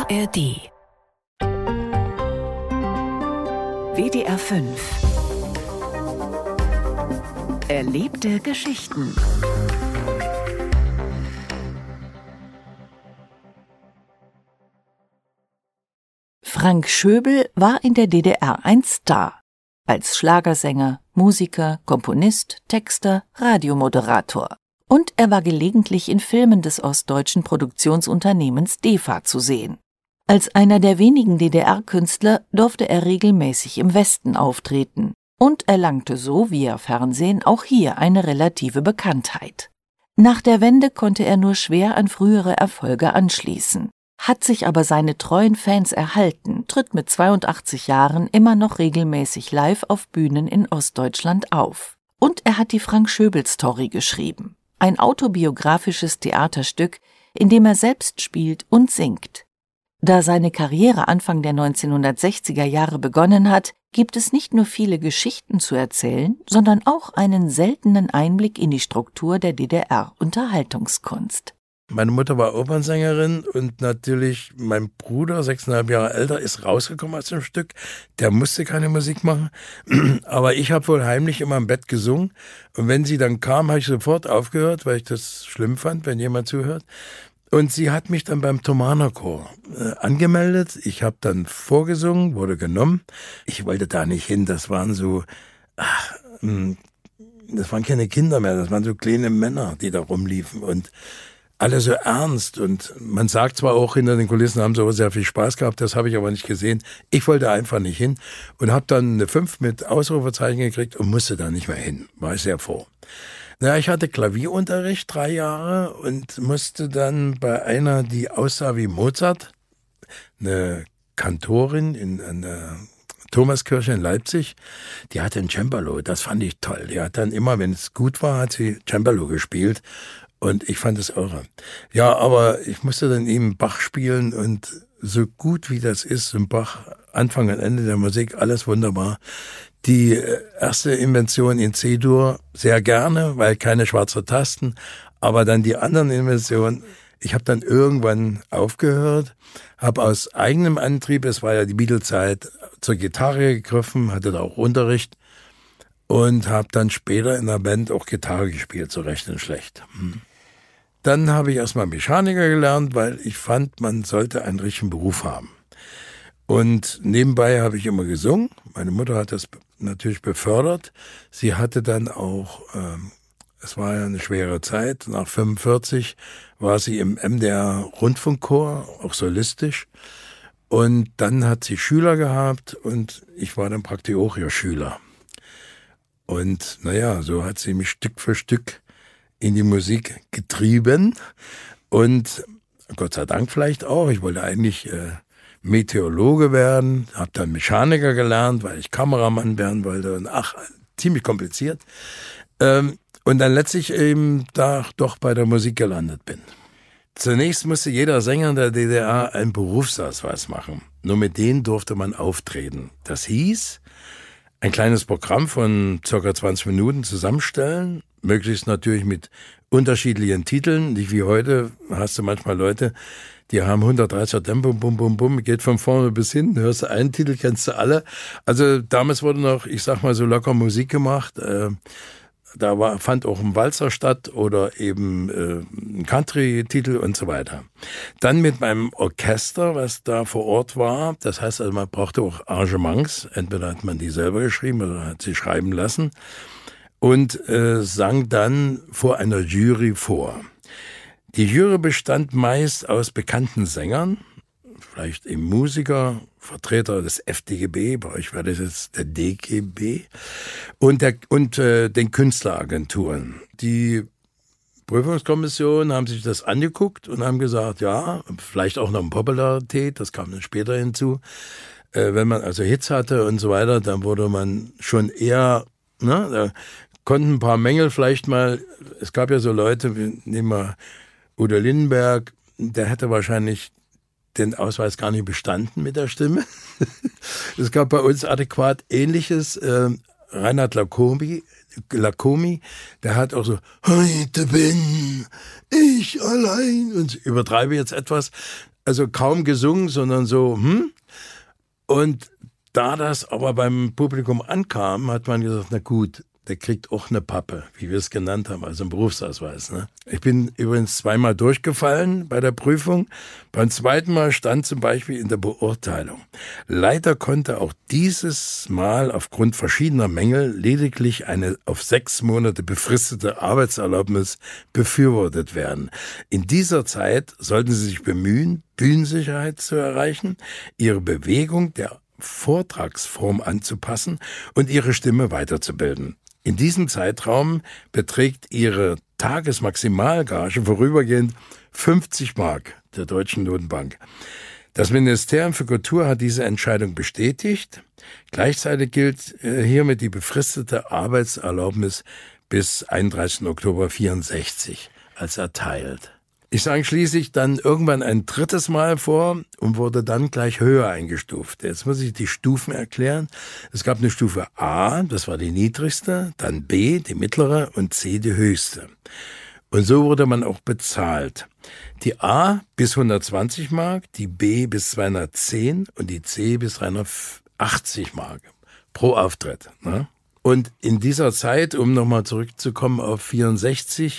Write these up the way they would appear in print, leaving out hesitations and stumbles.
ARD WDR 5 Erlebte Geschichten. Frank Schöbel war in der DDR ein Star. Als Schlagersänger, Musiker, Komponist, Texter, Radiomoderator. Und er war gelegentlich in Filmen des ostdeutschen Produktionsunternehmens DEFA zu sehen. Als einer der wenigen DDR-Künstler durfte er regelmäßig im Westen auftreten und erlangte so via Fernsehen auch hier eine relative Bekanntheit. Nach der Wende konnte er nur schwer an frühere Erfolge anschließen, hat sich aber seine treuen Fans erhalten, tritt mit 82 Jahren immer noch regelmäßig live auf Bühnen in Ostdeutschland auf. Und er hat die Frank-Schöbel-Story geschrieben, ein autobiografisches Theaterstück, in dem er selbst spielt und singt. Da seine Karriere Anfang der 1960er Jahre begonnen hat, gibt es nicht nur viele Geschichten zu erzählen, sondern auch einen seltenen Einblick in die Struktur der DDR-Unterhaltungskunst. Meine Mutter war Opernsängerin und natürlich mein Bruder, 6,5 Jahre älter, ist rausgekommen aus dem Stück. Der musste keine Musik machen, aber ich habe wohl heimlich immer im Bett gesungen. Und wenn sie dann kam, habe ich sofort aufgehört, weil ich das schlimm fand, wenn jemand zuhört. Und sie hat mich dann beim Thomaner Chor angemeldet. Ich habe dann vorgesungen, wurde genommen. Ich wollte da nicht hin, das waren so, das waren keine Kinder mehr, das waren so kleine Männer, die da rumliefen und alle so ernst. Und man sagt zwar auch, hinter den Kulissen haben sie auch sehr viel Spaß gehabt, das habe ich aber nicht gesehen. Ich wollte einfach nicht hin und habe dann eine 5 mit Ausrufezeichen gekriegt und musste da nicht mehr hin. War ich sehr froh. Naja, ich hatte Klavierunterricht 3 Jahre und musste dann bei einer, die aussah wie Mozart, eine Kantorin an der Thomaskirche in Leipzig, die hatte ein Cembalo, das fand ich toll. Die hat dann immer, wenn es gut war, hat sie Cembalo gespielt. Und ich fand es irre. Ja, aber ich musste dann eben Bach spielen und so gut wie das ist, im Bach, Anfang und Ende der Musik, alles wunderbar. Die erste Invention in C-Dur sehr gerne, weil keine schwarzen Tasten, aber dann die anderen Inventionen, ich habe dann irgendwann aufgehört, habe aus eigenem Antrieb, es war ja die Beatle-Zeit, zur Gitarre gegriffen, hatte da auch Unterricht und habe dann später in der Band auch Gitarre gespielt, so recht und schlecht. Dann habe ich erstmal Mechaniker gelernt, weil ich fand, man sollte einen richtigen Beruf haben. Und nebenbei habe ich immer gesungen. Meine Mutter hat das natürlich befördert. Sie hatte dann auch, es war ja eine schwere Zeit, nach 45 war sie im MDR Rundfunkchor, auch solistisch. Und dann hat sie Schüler gehabt und ich war dann praktisch auch ihr Schüler. Und naja, so hat sie mich Stück für Stück in die Musik getrieben und Gott sei Dank vielleicht auch. Ich wollte eigentlich Meteorologe werden, habe dann Mechaniker gelernt, weil ich Kameramann werden wollte und ziemlich kompliziert. Und dann letztlich eben da doch bei der Musik gelandet bin. Zunächst musste jeder Sänger in der DDR einen Berufsausweis machen. Nur mit denen durfte man auftreten. Das hieß, ein kleines Programm von ca. 20 Minuten zusammenstellen, möglichst natürlich mit unterschiedlichen Titeln. Nicht wie heute, hast du manchmal Leute, die haben 130er Tempo, bum, bum, bum, geht von vorne bis hinten, hörst du einen Titel, kennst du alle. Also damals wurde noch, ich sag mal so locker Musik gemacht. Fand auch ein Walzer statt oder eben ein Country-Titel und so weiter. Dann mit meinem Orchester, was da vor Ort war, das heißt also, man brauchte auch Arrangements, entweder hat man die selber geschrieben oder hat sie schreiben lassen und sang dann vor einer Jury vor. Die Jury bestand meist aus bekannten Sängern, vielleicht eben Musiker, Vertreter des FDGB, bei euch war das jetzt der DGB, und den Künstleragenturen. Die Prüfungskommission haben sich das angeguckt und haben gesagt, ja, vielleicht auch noch eine Popularität, das kam dann später hinzu. Wenn man also Hits hatte und so weiter, dann wurde man schon eher, da konnten ein paar Mängel vielleicht mal, es gab ja so Leute, nehmen wir Udo Lindenberg, der hätte wahrscheinlich den Ausweis gar nicht bestanden mit der Stimme. Es gab bei uns adäquat Ähnliches. Reinhard Lacomi, der hat auch so, heute bin ich allein, und übertreibe jetzt etwas. Also kaum gesungen, sondern so, Und da das aber beim Publikum ankam, hat man gesagt, na gut, der kriegt auch eine Pappe, wie wir es genannt haben, also einen Berufsausweis. Ne? Ich bin übrigens 2-mal durchgefallen bei der Prüfung. Beim 2. Mal stand zum Beispiel in der Beurteilung: Leider konnte auch dieses Mal aufgrund verschiedener Mängel lediglich eine auf 6 Monate befristete Arbeitserlaubnis befürwortet werden. In dieser Zeit sollten Sie sich bemühen, Bühnensicherheit zu erreichen, Ihre Bewegung der Vortragsform anzupassen und Ihre Stimme weiterzubilden. In diesem Zeitraum beträgt Ihre Tagesmaximalgage vorübergehend 50 Mark der Deutschen Notenbank. Das Ministerium für Kultur hat diese Entscheidung bestätigt. Gleichzeitig gilt hiermit die befristete Arbeitserlaubnis bis 31. Oktober 64 als erteilt. Ich sang schließlich dann irgendwann ein 3. Mal vor und wurde dann gleich höher eingestuft. Jetzt muss ich die Stufen erklären. Es gab eine Stufe A, das war die niedrigste, dann B, die mittlere und C, die höchste. Und so wurde man auch bezahlt. Die A bis 120 Mark, die B bis 210 und die C bis 380 Mark pro Auftritt. Ne? Und in dieser Zeit, um nochmal zurückzukommen auf 64,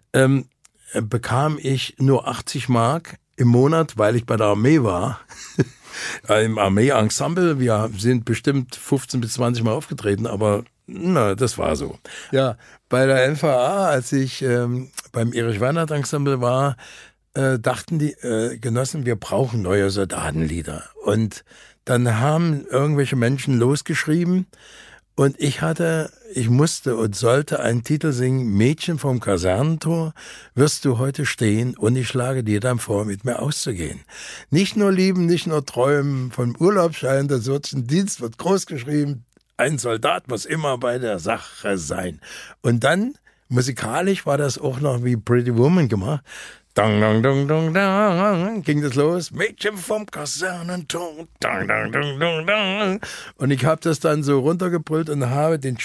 bekam ich nur 80 Mark im Monat, weil ich bei der Armee war. Im Armee-Ensemble, wir sind bestimmt 15 bis 20 Mal aufgetreten, aber das war so. Ja, bei der NVA, als ich beim Erich-Weinert-Ensemble war, dachten die Genossen, wir brauchen neue Soldatenlieder. Und dann haben irgendwelche Menschen losgeschrieben, und ich musste und sollte einen Titel singen: Mädchen vom Kasernentor, wirst du heute stehen, und ich schlage dir dann vor, mit mir auszugehen. Nicht nur lieben, nicht nur träumen, vom Urlaubsschein des würdigen Dienst wird groß geschrieben, ein Soldat muss immer bei der Sache sein. Und dann, musikalisch war das auch noch wie Pretty Woman gemacht. Dang, dang, dang, dang, dang, ging das los. Mädchen vom Kasernentor. Dang, dang, dang, dang, dang. Und ich habe das dann so runtergebrüllt und habe den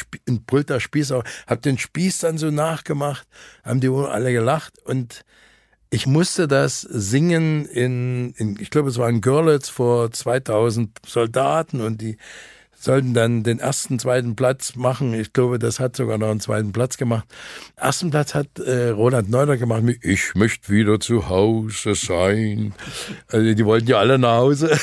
Spieß dann so nachgemacht. Haben die alle gelacht. Und ich musste das singen ich glaube, es war in Görlitz vor 2000 Soldaten, und die sollten dann den 1., 2. Platz machen. Ich glaube, das hat sogar noch einen 2. Platz gemacht. 1. Platz hat Roland Neuder gemacht mit Ich möchte wieder zu Hause sein. Also die wollten ja alle nach Hause.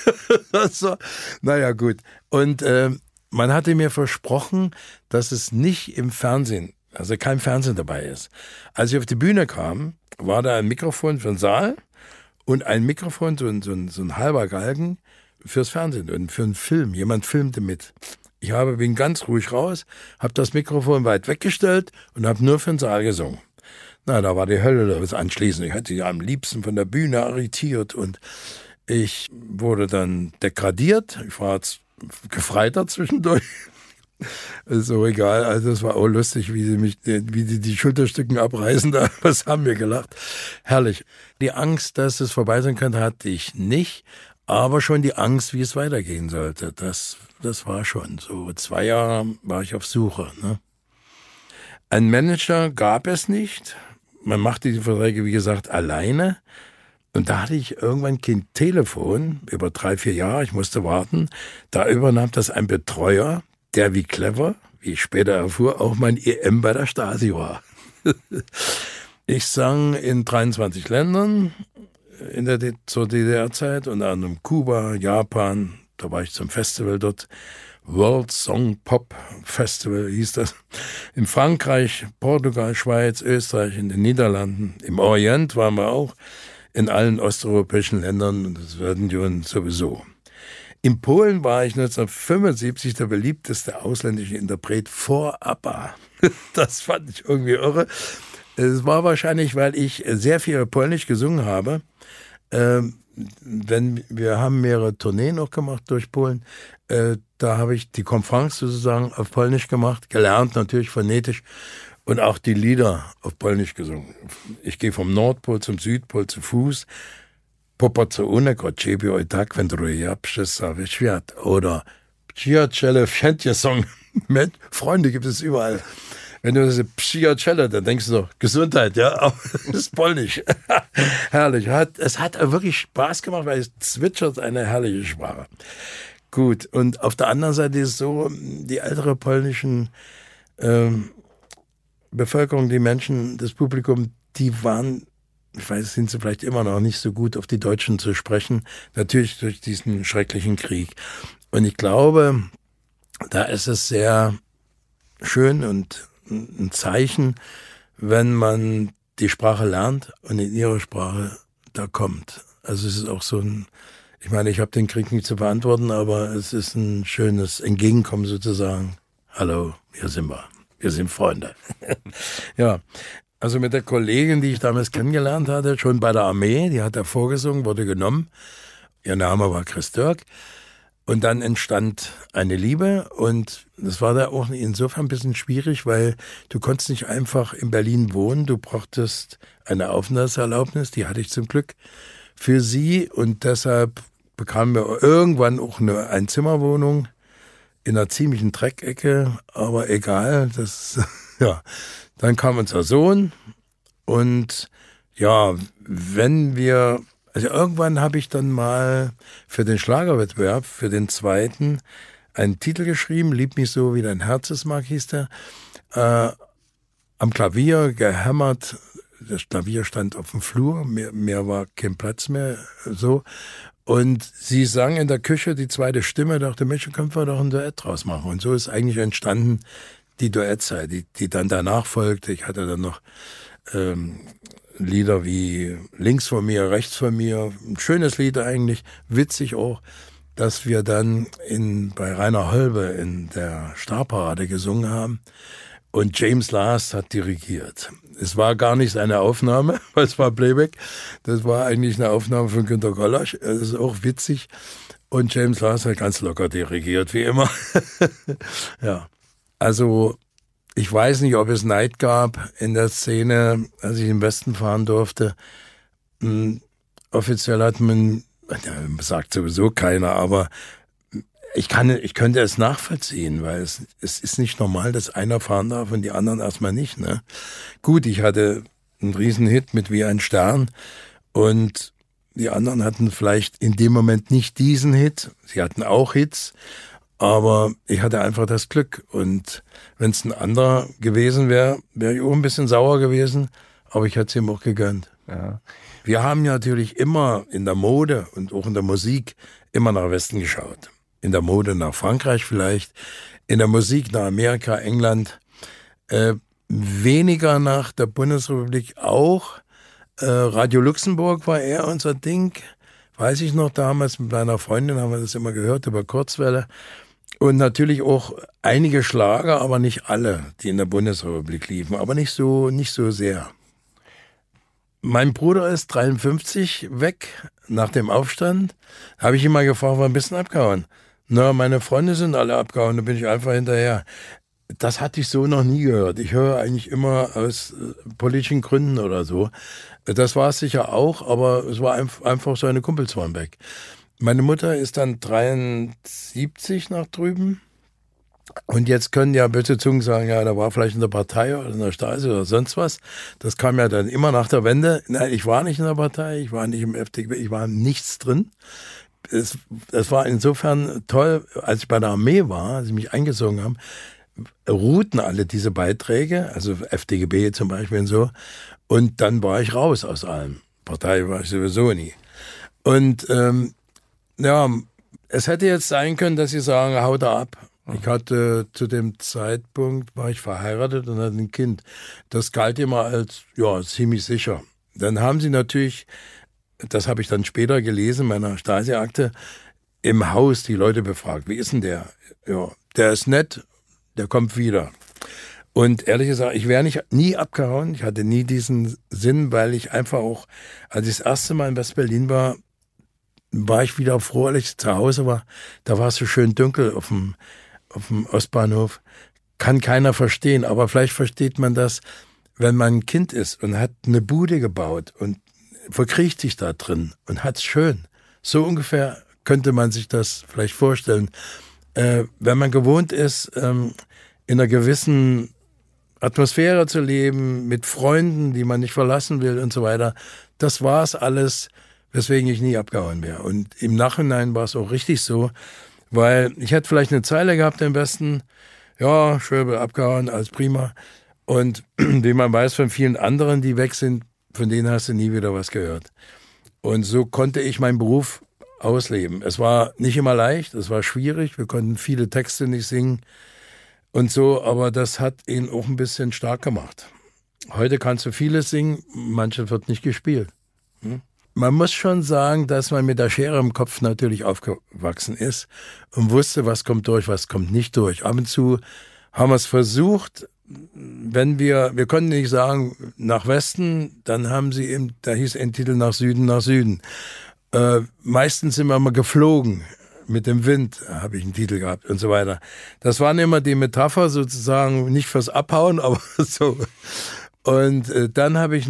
Naja, gut. Und man hatte mir versprochen, dass es nicht im Fernsehen, also kein Fernsehen dabei ist. Als ich auf die Bühne kam, war da ein Mikrofon für den Saal und ein Mikrofon, so ein halber Galgen, fürs Fernsehen und für einen Film. Jemand filmte mit. Ich bin ganz ruhig raus, habe das Mikrofon weit weggestellt und habe nur für den Saal gesungen. Na, da war die Hölle los anschließend. Ich hatte ja am liebsten von der Bühne arretiert, und ich wurde dann degradiert. Ich war jetzt Gefreiter zwischendurch. Ist so egal. Also es war auch lustig, wie die Schulterstücken abreißen. Da, was haben wir gelacht. Herrlich. Die Angst, dass es vorbei sein könnte, hatte ich nicht. Aber schon die Angst, wie es weitergehen sollte, das war schon so. 2 Jahre war ich auf Suche. Ne? Ein Manager gab es nicht. Man machte die Verträge, wie gesagt, alleine. Und da hatte ich irgendwann kein Telefon, über 3, 4 Jahre, ich musste warten. Da übernahm das ein Betreuer, der wie clever, wie ich später erfuhr, auch mein EM bei der Stasi war. Ich sang in 23 Ländern. Zur DDR-Zeit, unter anderem Kuba, Japan, da war ich zum Festival dort, World Song Pop Festival hieß das, in Frankreich, Portugal, Schweiz, Österreich, in den Niederlanden, im Orient waren wir auch, in allen osteuropäischen Ländern, und das werden die sowieso. In Polen war ich 1975 der beliebteste ausländische Interpret vor ABBA. Das fand ich irgendwie irre. Es war wahrscheinlich, weil ich sehr viel Polnisch gesungen habe. Wir haben mehrere Tourneen noch gemacht durch Polen. Da habe ich die Konferenz sozusagen auf Polnisch gemacht, gelernt natürlich phonetisch, und auch die Lieder auf Polnisch gesungen. Ich gehe vom Nordpol zum Südpol zu Fuß. Popatrz unek od ciebie oj tak wędruję ja przez cały świat. Oder Przyjaciele, Song. Freunde gibt es überall. wenn du das Przyjaciele, dann denkst du so, Gesundheit, ja, aber das ist polnisch. Herrlich. Es hat wirklich Spaß gemacht, weil es zwitschert eine herrliche Sprache. Gut, und auf der anderen Seite ist es so, die ältere polnischen Bevölkerung, die Menschen, das Publikum, die waren, ich weiß, sind sie vielleicht immer noch nicht so gut auf die Deutschen zu sprechen, natürlich durch diesen schrecklichen Krieg. Und ich glaube, da ist es sehr schön und ein Zeichen, wenn man die Sprache lernt und in ihrer Sprache da kommt. Also es ist auch so ein, ich meine, ich habe den Krieg nicht zu beantworten, aber es ist ein schönes Entgegenkommen sozusagen. Hallo, hier sind wir. Wir sind Freunde. Ja, also mit der Kollegin, die ich damals kennengelernt hatte, schon bei der Armee, die hat da vorgesungen, wurde genommen. Ihr Name war Chris Dirk. Und dann entstand eine Liebe und das war da auch insofern ein bisschen schwierig, weil du konntest nicht einfach in Berlin wohnen. Du brauchtest eine Aufenthaltserlaubnis, die hatte ich zum Glück für sie und deshalb bekamen wir irgendwann auch eine Einzimmerwohnung in einer ziemlichen Dreckecke, aber egal, das, ja. Dann kam unser Sohn und ja, also irgendwann habe ich dann mal für den Schlagerwettbewerb, für den zweiten, einen Titel geschrieben, Lieb mich so wie dein Herz es mag, hieß der, am Klavier gehämmert, das Klavier stand auf dem Flur, mehr war kein Platz mehr, so. Und sie sang in der Küche die zweite Stimme, dachte, Mensch, können wir doch ein Duett draus machen. Und so ist eigentlich entstanden die Duettzeit, die dann danach folgte. Ich hatte dann noch Lieder wie Links von mir, Rechts von mir, ein schönes Lied eigentlich, witzig auch, dass wir dann bei Rainer Holbe in der Starparade gesungen haben und James Last hat dirigiert. Es war gar nicht seine Aufnahme, weil es war Playback, das war eigentlich eine Aufnahme von Günter Gollasch, das ist auch witzig und James Last hat ganz locker dirigiert, wie immer. Ja, also ich weiß nicht, ob es Neid gab in der Szene, als ich in den Westen fahren durfte. Offiziell hat man, sagt sowieso keiner, aber ich könnte es nachvollziehen, weil es ist nicht normal, dass einer fahren darf und die anderen erstmal nicht. Ne? Gut, ich hatte einen Riesenhit mit Wie ein Stern und die anderen hatten vielleicht in dem Moment nicht diesen Hit. Sie hatten auch Hits. Aber ich hatte einfach das Glück und wenn es ein anderer gewesen wäre, wäre ich auch ein bisschen sauer gewesen, aber ich hätte es ihm auch gegönnt. Ja. Wir haben ja natürlich immer in der Mode und auch in der Musik immer nach Westen geschaut. In der Mode nach Frankreich vielleicht, in der Musik nach Amerika, England, weniger nach der Bundesrepublik auch. Radio Luxemburg war eher unser Ding, weiß ich noch damals, mit meiner Freundin haben wir das immer gehört über Kurzwelle. Und natürlich auch einige Schlager, aber nicht alle, die in der Bundesrepublik liefen, aber nicht so sehr. Mein Bruder ist 53 weg nach dem Aufstand. Habe ich ihn mal gefragt, war ein bisschen abgehauen. Na, meine Freunde sind alle abgehauen, da bin ich einfach hinterher. Das hatte ich so noch nie gehört. Ich höre eigentlich immer aus politischen Gründen oder so. Das war es sicher auch, aber es war einfach so, eine Kumpels waren weg. Meine Mutter ist dann 73 nach drüben. Und jetzt können ja böse Zungen sagen, ja, da war vielleicht in der Partei oder in der Stasi oder sonst was. Das kam ja dann immer nach der Wende. Nein, ich war nicht in der Partei, ich war nicht im FDP, ich war nichts drin. Es war insofern toll, als ich bei der Armee war, als sie mich eingezogen haben, ruhten alle diese Beiträge, also FDGB zum Beispiel und so. Und dann war ich raus aus allem. Partei war ich sowieso nie. Und ja, es hätte jetzt sein können, dass sie sagen, haut da ab. Ich hatte zu dem Zeitpunkt, war ich verheiratet und hatte ein Kind. Das galt immer als, ja, ziemlich sicher. Dann haben sie natürlich, das habe ich dann später gelesen in meiner Stasi-Akte, im Haus die Leute befragt. Wie ist denn der? Ja, der ist nett, der kommt wieder. Und ehrlich gesagt, ich wäre nie abgehauen. Ich hatte nie diesen Sinn, weil ich einfach auch, als ich das erste Mal in West-Berlin war ich wieder froh, als ich zu Hause war. Da war es so schön dunkel auf dem Ostbahnhof. Kann keiner verstehen, aber vielleicht versteht man das, wenn man ein Kind ist und hat eine Bude gebaut und verkriecht sich da drin und hat's schön. So ungefähr könnte man sich das vielleicht vorstellen. Wenn man gewohnt ist, in einer gewissen Atmosphäre zu leben, mit Freunden, die man nicht verlassen will und so weiter. Das war es alles, weswegen ich nie abgehauen wäre. Und im Nachhinein war es auch richtig so, weil ich hätte vielleicht eine Zeile gehabt im Westen, ja, Schöbel abgehauen, alles prima. Und wie man weiß von vielen anderen, die weg sind, von denen hast du nie wieder was gehört. Und so konnte ich meinen Beruf ausleben. Es war nicht immer leicht, es war schwierig, wir konnten viele Texte nicht singen und so, aber das hat ihn auch ein bisschen stark gemacht. Heute kannst du vieles singen, manches wird nicht gespielt. Man muss schon sagen, dass man mit der Schere im Kopf natürlich aufgewachsen ist und wusste, was kommt durch, was kommt nicht durch. Ab und zu haben wir es versucht, wenn wir konnten nicht sagen, nach Westen, dann haben sie eben, da hieß ein Titel nach Süden. Meistens sind wir mal geflogen. Mit dem Wind habe ich einen Titel gehabt und so weiter. Das waren immer die Metapher sozusagen, nicht fürs Abhauen, aber so. Und dann habe ich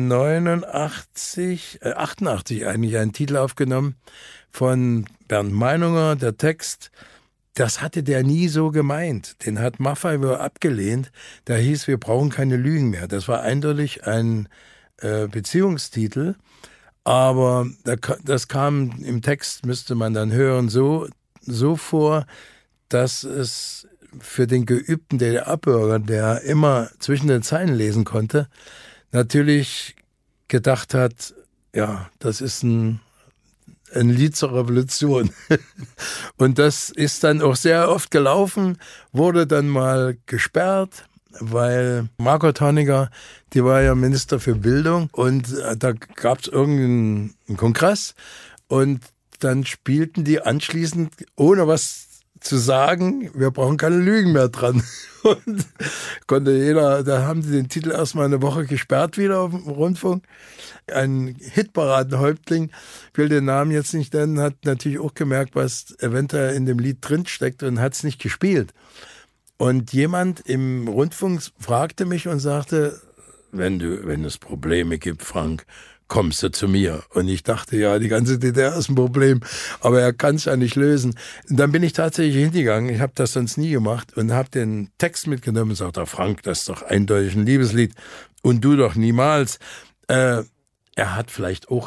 88 eigentlich einen Titel aufgenommen von Bernd Meinunger, der Text. Das hatte der nie so gemeint. Den hat Maffay abgelehnt. Da hieß, wir brauchen keine Lügen mehr. Das war eindeutig ein Beziehungstitel. Aber das kam im Text, müsste man dann hören, so vor, dass es für den geübten DDR-Bürger, der immer zwischen den Zeilen lesen konnte, natürlich gedacht hat, ja, das ist ein Lied zur Revolution. Und das ist dann auch sehr oft gelaufen, wurde dann mal gesperrt, weil Margot Honecker, die war ja Minister für Bildung und da gab es irgendeinen Kongress und dann spielten die anschließend, ohne was zu sagen, wir brauchen keine Lügen mehr dran. Und konnte jeder, da haben sie den Titel erstmal eine Woche gesperrt wieder auf dem Rundfunk. Ein Hitparadenhäuptling, ich will den Namen jetzt nicht nennen, hat natürlich auch gemerkt, was eventuell in dem Lied drinsteckt und hat es nicht gespielt. Und jemand im Rundfunk fragte mich und sagte, wenn es Probleme gibt, Frank, kommst du zu mir. Und ich dachte, ja, die ganze DDR ist ein Problem, aber er kann es ja nicht lösen. Und dann bin ich tatsächlich hingegangen, ich habe das sonst nie gemacht und habe den Text mitgenommen und sagte, Frank, das ist doch eindeutig ein Liebeslied und du doch niemals. Er hat vielleicht auch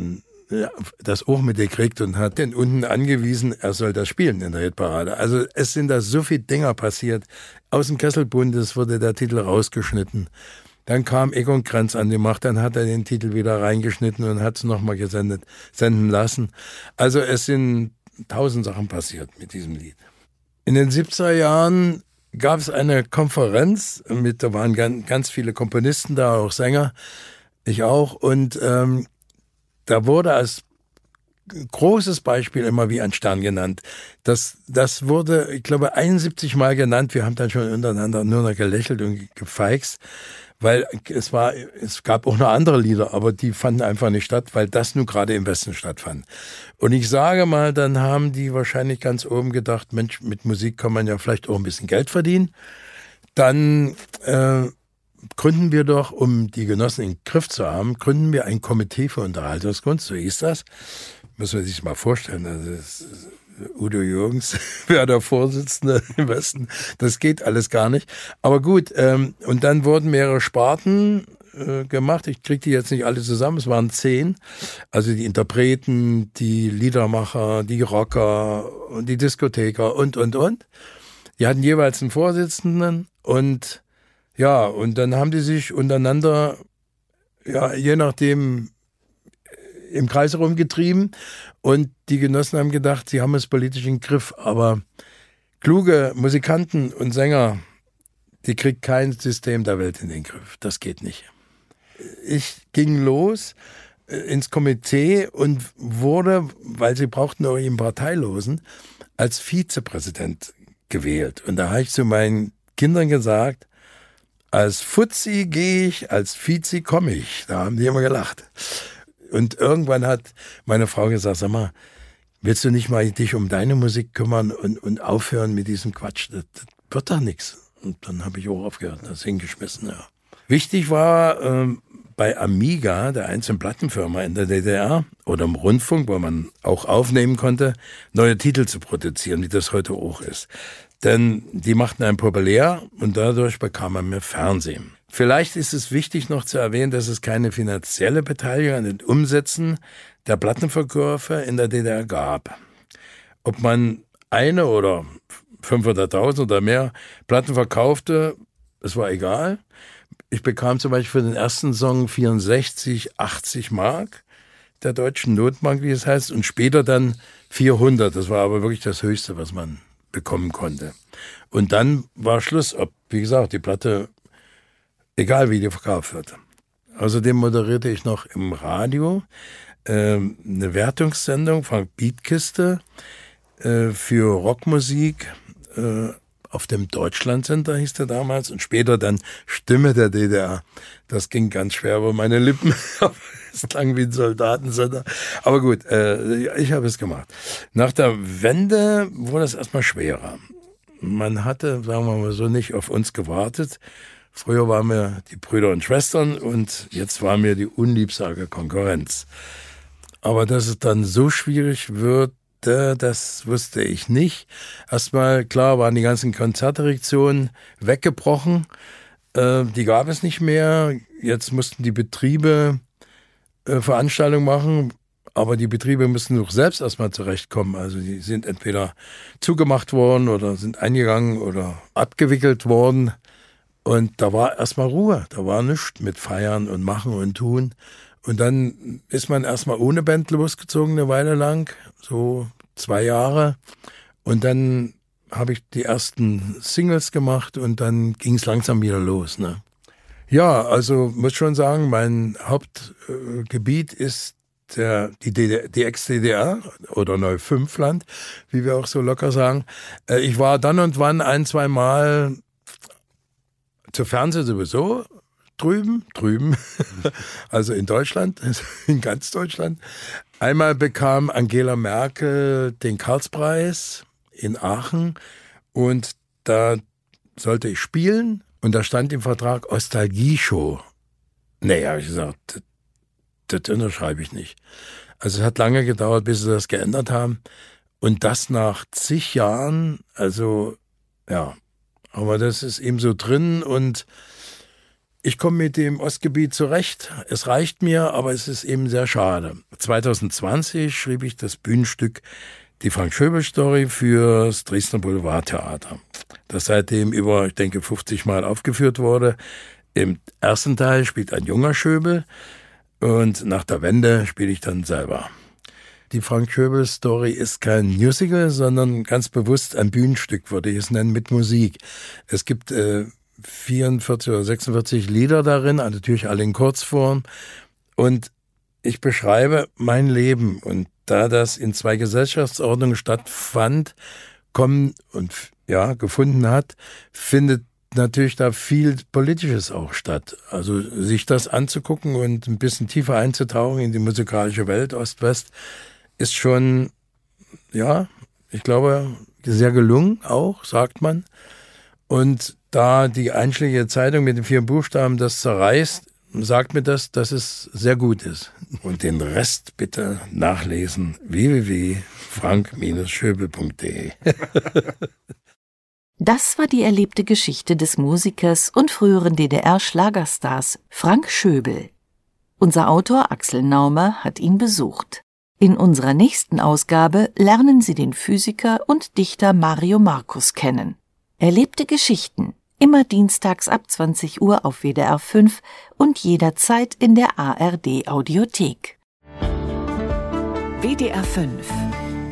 das auch mitgekriegt und hat den unten angewiesen, er soll das spielen in der Hitparade. Also es sind da so viele Dinger passiert. Aus dem Kesselbundes wurde der Titel rausgeschnitten. Dann kam Egon Krenz an die Macht, dann hat er den Titel wieder reingeschnitten und hat es nochmal senden lassen. Also es sind 1000 Sachen passiert mit diesem Lied. In den 70er Jahren gab es eine Konferenz, da waren ganz viele Komponisten da, auch Sänger, ich auch, und da wurde als großes Beispiel immer wie ein Stern genannt. Das wurde, ich glaube, 71 Mal genannt. Wir haben dann schon untereinander nur noch gelächelt und gefeixt, weil es gab auch noch andere Lieder, aber die fanden einfach nicht statt, weil das nun gerade im Westen stattfand. Und ich sage mal, dann haben die wahrscheinlich ganz oben gedacht, Mensch, mit Musik kann man ja vielleicht auch ein bisschen Geld verdienen. Dann gründen wir doch, um die Genossen in den Griff zu haben, gründen wir ein Komitee für Unterhaltungskunst, so hieß das. Muss man sich mal vorstellen, also Udo Jürgens wäre der Vorsitzende im Westen. Das geht alles gar nicht. Aber gut, und dann wurden mehrere Sparten gemacht. Ich kriege die jetzt nicht alle zusammen, es waren 10. Also die Interpreten, die Liedermacher, die Rocker und die Diskotheker und. Die hatten jeweils einen Vorsitzenden und ja, und dann haben die sich untereinander, ja, je nachdem, im Kreis rumgetrieben und die Genossen haben gedacht, sie haben es politisch im Griff, aber kluge Musikanten und Sänger, die kriegt kein System der Welt in den Griff. Das geht nicht. Ich ging los ins Komitee und wurde, weil sie brauchten auch einen Parteilosen, als Vizepräsident gewählt. Und da habe ich zu meinen Kindern gesagt, als Fuzzi gehe ich, als Vizi komme ich. Da haben die immer gelacht. Und irgendwann hat meine Frau gesagt, sag mal, willst du nicht mal dich um deine Musik kümmern und aufhören mit diesem Quatsch? Das wird doch nichts. Und dann habe ich auch aufgehört, das hingeschmissen. Ja. Wichtig war bei Amiga, der einzelnen Plattenfirma in der DDR oder im Rundfunk, wo man auch aufnehmen konnte, neue Titel zu produzieren, wie das heute auch ist. Denn die machten einen populär und dadurch bekam man mehr Fernsehen. Vielleicht ist es wichtig noch zu erwähnen, dass es keine finanzielle Beteiligung an den Umsätzen der Plattenverkäufe in der DDR gab. Ob man eine oder 500.000 oder mehr Platten verkaufte, es war egal. Ich bekam zum Beispiel für den ersten Song 64, 80 Mark der Deutschen Notbank, wie es heißt, und später dann 400. Das war aber wirklich das Höchste, was man bekommen konnte. Und dann war Schluss, ob, wie gesagt, die Platte, egal wie die verkauft wird. Außerdem moderierte ich noch im Radio eine Wertungssendung von Beatkiste für Rockmusik auf dem Deutschlandsender, hieß der damals, und später dann Stimme der DDR. Das ging ganz schwer über meine Lippen. Es klang wie ein Soldatensender. Aber gut, ich habe es gemacht. Nach der Wende wurde es erstmal schwerer. Man hatte, sagen wir mal so, nicht auf uns gewartet. Früher waren wir die Brüder und Schwestern und jetzt waren wir die unliebsame Konkurrenz. Aber dass es dann so schwierig wird, das wusste ich nicht. Erstmal, klar, waren die ganzen Konzertdirektionen weggebrochen. Die gab es nicht mehr. Jetzt mussten die Betriebe Veranstaltungen machen, aber die Betriebe müssen doch selbst erstmal zurechtkommen. Also die sind entweder zugemacht worden oder sind eingegangen oder abgewickelt worden. Und da war erstmal Ruhe. Da war nichts mit Feiern und Machen und Tun. Und dann ist man erstmal ohne Band losgezogen eine Weile lang, so 2 Jahre. Und dann habe ich die ersten Singles gemacht und dann ging es langsam wieder los. Ne? Ja, also muss schon sagen, mein Hauptgebiet ist die Ex-DDR oder Neufünfland, wie wir auch so locker sagen. Ich war dann und wann 1-2 Mal zur Fernsehen sowieso drüben, also in Deutschland, in ganz Deutschland. Einmal bekam Angela Merkel den Karlspreis in Aachen und da sollte ich spielen und da stand im Vertrag Ostalgie-Show. Nee, habe ich gesagt, das unterschreibe ich nicht. Also es hat lange gedauert, bis sie das geändert haben und das nach zig Jahren, also ja, aber das ist eben so drin und ich komme mit dem Ostgebiet zurecht. Es reicht mir, aber es ist eben sehr schade. 2020 schrieb ich das Bühnenstück Die Frank-Schöbel-Story fürs Dresdner Boulevardtheater, das seitdem über, ich denke, 50 Mal aufgeführt wurde. Im ersten Teil spielt ein junger Schöbel und nach der Wende spiele ich dann selber. Die Frank-Schöbel-Story ist kein Musical, sondern ganz bewusst ein Bühnenstück, würde ich es nennen, mit Musik. Es gibt 44 oder 46 Lieder darin, also natürlich alle in Kurzform. Und ich beschreibe mein Leben. Und da das in 2 Gesellschaftsordnungen stattfand, gefunden hat, findet natürlich da viel Politisches auch statt. Also sich das anzugucken und ein bisschen tiefer einzutauchen in die musikalische Welt Ost-West ist schon, ja, ich glaube, sehr gelungen auch, sagt man. Und da die einschlägige Zeitung mit den 4 Buchstaben das zerreißt, sagt mir das, dass es sehr gut ist. Und den Rest bitte nachlesen, www.frank-schöbel.de. Das war die erlebte Geschichte des Musikers und früheren DDR-Schlagerstars Frank Schöbel. Unser Autor Axel Naumer hat ihn besucht. In unserer nächsten Ausgabe lernen Sie den Physiker und Dichter Mario Markus kennen. Erlebte Geschichten, immer dienstags ab 20 Uhr auf WDR 5 und jederzeit in der ARD Audiothek. WDR 5